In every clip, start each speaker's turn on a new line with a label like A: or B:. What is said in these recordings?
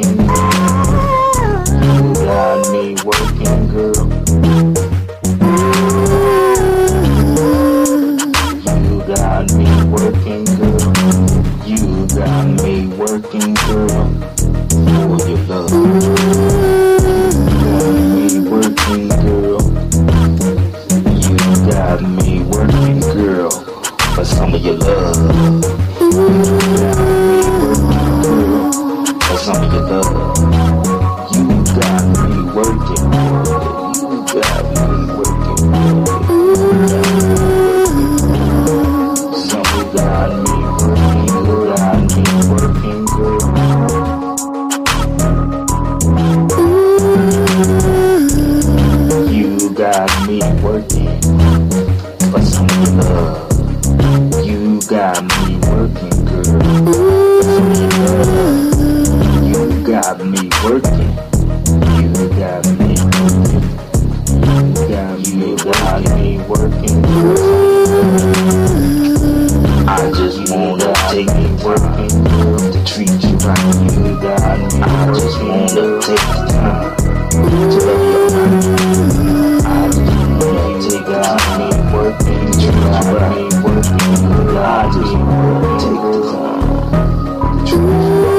A: working, girl. You got me working, girl. You got me working, girl. You got me working, girl. For your love. You got me working, girl. You got me working, girl. For some of your love. Some of your love, you got me working, you got me working, some you got me working, girl. You got me working, for some of your love, you got me working, girl. Some of your love. You got me working. You got me working. You got me working. I just wanna take me working, girl, to treat you right. You got me. I just wanna take the time to love you right. I just wanna take me working, you got me working, girl. I just wanna take the time to treat you right.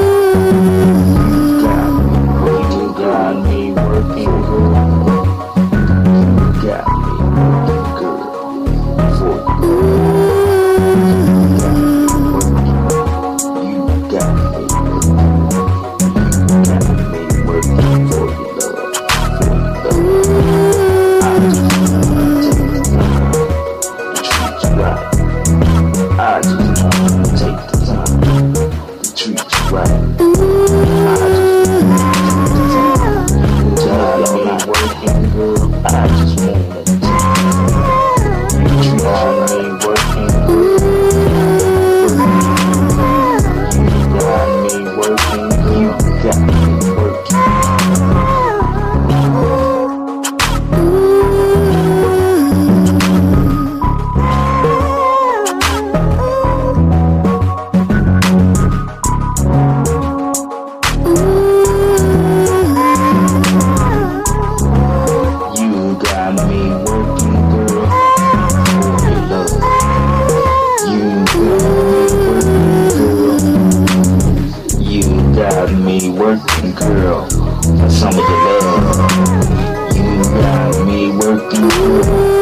A: Me working, girl, for some of your love. You got me working, girl.